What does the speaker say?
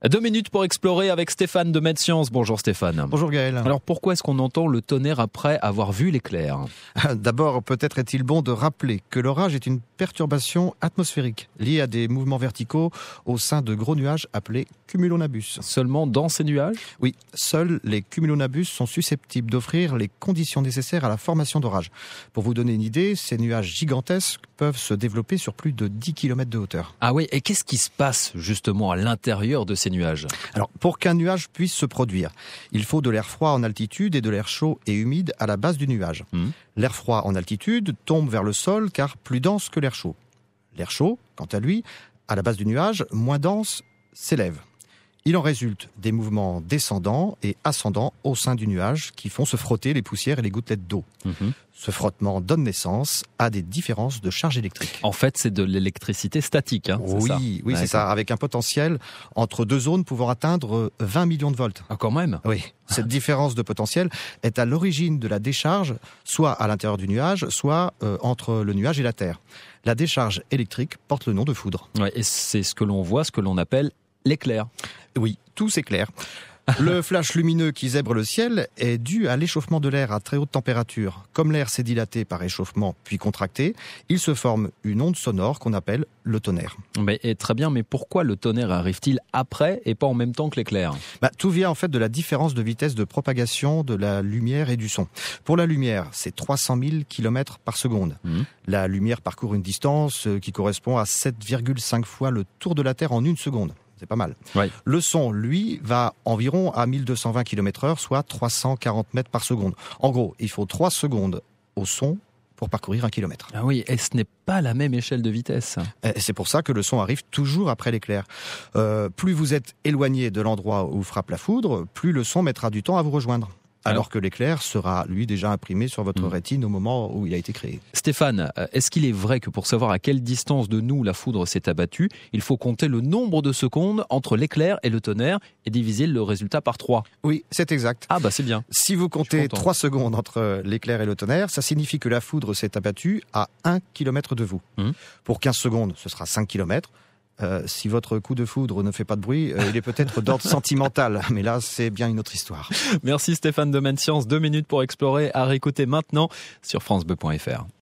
2 minutes pour explorer avec Stéphane de MedSciences. Bonjour Stéphane. Bonjour Gaël. Alors pourquoi est-ce qu'on entend le tonnerre après avoir vu l'éclair ? D'abord, peut-être est-il bon de rappeler que l'orage est une perturbation atmosphérique liée à des mouvements verticaux au sein de gros nuages appelés cumulonimbus. Seulement dans ces nuages ? Oui, seuls les cumulonimbus sont susceptibles d'offrir les conditions nécessaires à la formation d'orage. Pour vous donner une idée, ces nuages gigantesques peuvent se développer sur plus de 10 km de hauteur. Ah oui, et qu'est-ce qui se passe justement à l'intérieur de ces nuages ? Alors, pour qu'un nuage puisse se produire, il faut de l'air froid en altitude et de l'air chaud et humide à la base du nuage. L'air froid en altitude tombe vers le sol car plus dense que l'air chaud. L'air chaud, quant à lui, à la base du nuage, moins dense, s'élève. Il en résulte des mouvements descendants et ascendants au sein du nuage qui font se frotter les poussières et les gouttelettes d'eau. Ce frottement donne naissance à des différences de charge électrique. En fait, c'est de l'électricité statique, c'est ça ? Oui, c'est ça, avec un potentiel entre deux zones pouvant atteindre 20 millions de volts. Ah, quand même ? Oui, cette différence de potentiel est à l'origine de la décharge, soit à l'intérieur du nuage, soit entre le nuage et la Terre. La décharge électrique porte le nom de foudre. Ouais, et c'est ce que l'on voit, ce que l'on appelle l'éclair. Oui, tout s'éclaire. Le flash lumineux qui zèbre le ciel est dû à l'échauffement de l'air à très haute température. Comme l'air s'est dilaté par échauffement puis contracté, il se forme une onde sonore qu'on appelle le tonnerre. Très bien, mais pourquoi le tonnerre arrive-t-il après et pas en même temps que l'éclair ? Tout vient en fait de la différence de vitesse de propagation de la lumière et du son. Pour la lumière, c'est 300 000 km par seconde. La lumière parcourt une distance qui correspond à 7,5 fois le tour de la Terre en une seconde. C'est pas mal. Ouais. Le son, lui, va environ à 1220 km/h, soit 340 mètres par seconde. En gros, il faut 3 secondes au son pour parcourir 1 kilomètre. Ah oui, et ce n'est pas la même échelle de vitesse. Et c'est pour ça que le son arrive toujours après l'éclair. Plus vous êtes éloigné de l'endroit où frappe la foudre, plus le son mettra du temps à vous rejoindre. Alors que l'éclair sera, lui, déjà imprimé sur votre rétine au moment où il a été créé. Stéphane, est-ce qu'il est vrai que pour savoir à quelle distance de nous la foudre s'est abattue, il faut compter le nombre de secondes entre l'éclair et le tonnerre et diviser le résultat par 3 ? Oui, c'est exact. Ah c'est bien. Si vous comptez 3 secondes entre l'éclair et le tonnerre, ça signifie que la foudre s'est abattue à 1 km de vous. Pour 15 secondes, ce sera 5 km. Si votre coup de foudre ne fait pas de bruit, il est peut-être d'ordre sentimental. Mais là, c'est bien une autre histoire. Merci Stéphane de MedSciences. 2 minutes pour explorer à réécouter maintenant sur francebleu.fr.